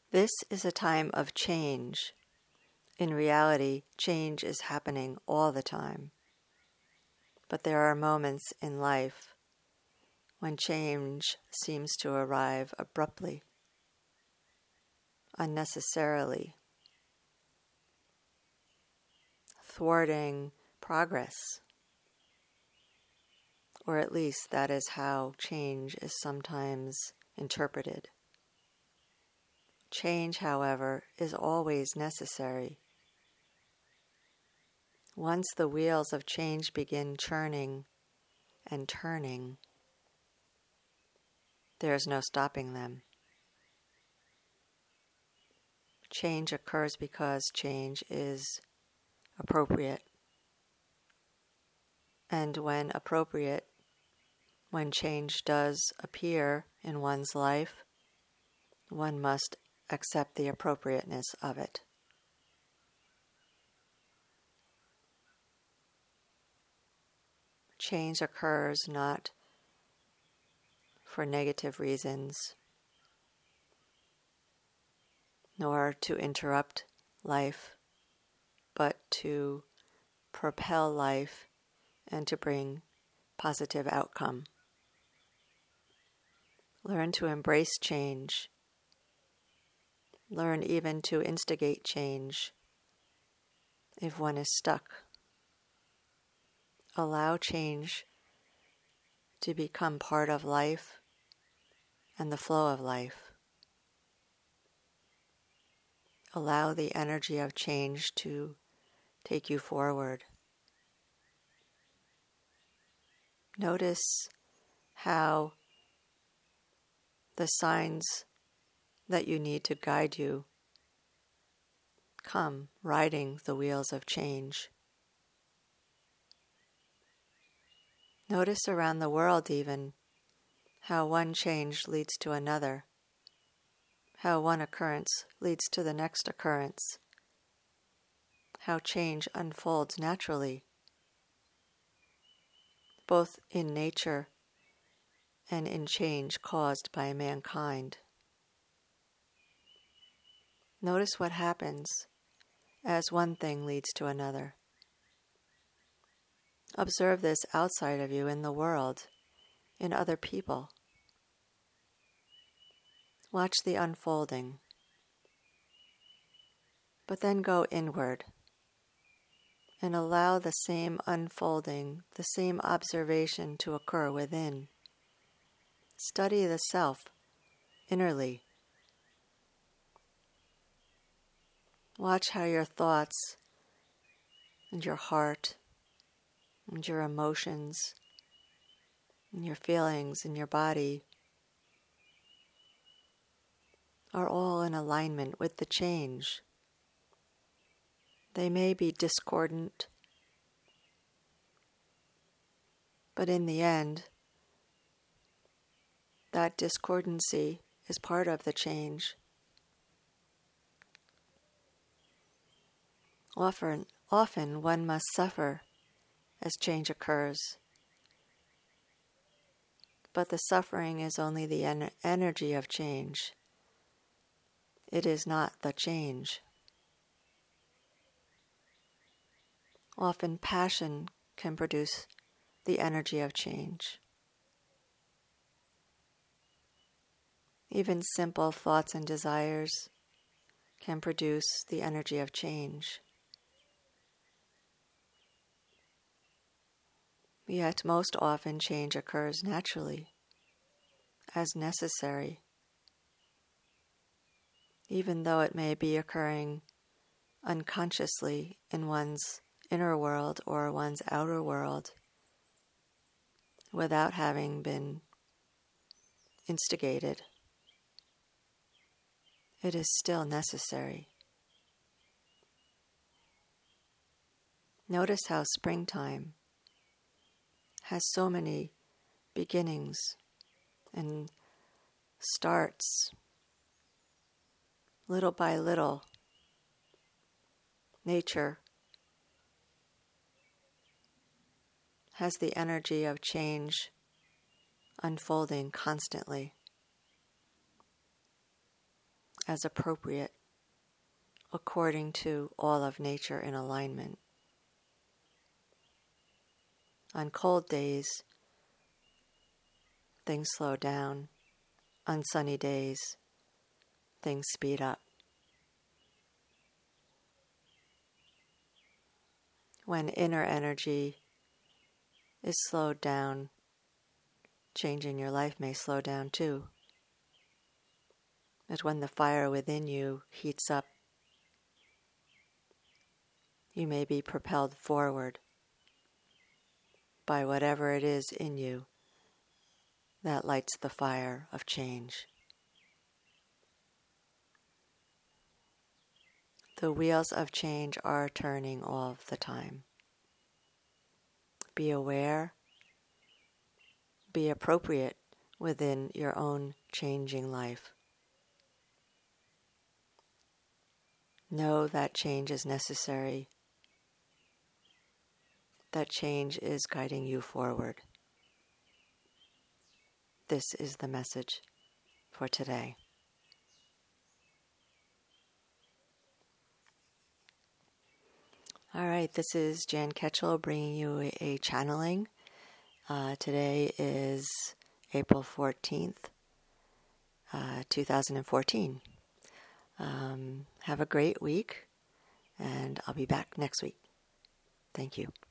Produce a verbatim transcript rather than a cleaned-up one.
This is a time of change. In reality, change is happening all the time. But there are moments in life when change seems to arrive abruptly, unnecessarily, thwarting progress. Or at least that is how change is sometimes interpreted. Change, however, is always necessary. Once the wheels of change begin churning and turning, there is no stopping them. Change occurs because change is appropriate. And when appropriate, when change does appear in one's life, one must accept the appropriateness of it. Change occurs not for negative reasons, nor to interrupt life, but to propel life and to bring positive outcome. Learn to embrace change. Learn even to instigate change if one is stuck. Allow change to become part of life and the flow of life. Allow the energy of change to take you forward. Notice how the signs that you need to guide you come riding the wheels of change. Notice around the world even how one change leads to another, how one occurrence leads to the next occurrence, how change unfolds naturally, both in nature and in change caused by mankind. Notice what happens as one thing leads to another. Observe this outside of you in the world, in other people. Watch the unfolding. But then go inward and allow the same unfolding, the same observation to occur within. Study the self innerly. Watch how your thoughts and your heart and your emotions and your feelings and your body are all in alignment with the change. They may be discordant, but in the end, that discordancy is part of the change. Often, often one must suffer as change occurs. But the suffering is only the en- energy of change. It is not the change. Often passion can produce the energy of change. Even simple thoughts and desires can produce the energy of change. Yet most often change occurs naturally, as necessary, even though it may be occurring unconsciously in one's inner world or one's outer world without having been instigated. It is still necessary. Notice how springtime has so many beginnings and starts little by little. Nature has the energy of change unfolding constantly. as appropriate according to all of nature in alignment. On cold days, things slow down. On sunny days, things speed up. When inner energy is slowed down, change in your life may slow down too. As when the fire within you heats up, you may be propelled forward by whatever it is in you that lights the fire of change. The wheels of change are turning all the time. Be aware, be appropriate within your own changing life. Know that change is necessary, that change is guiding you forward. This is the message for today. All right, this is Jan Ketchell bringing you a, a channeling. Uh, today is April fourteenth, uh, two thousand fourteen. Um, have a great week, and I'll be back next week. Thank you.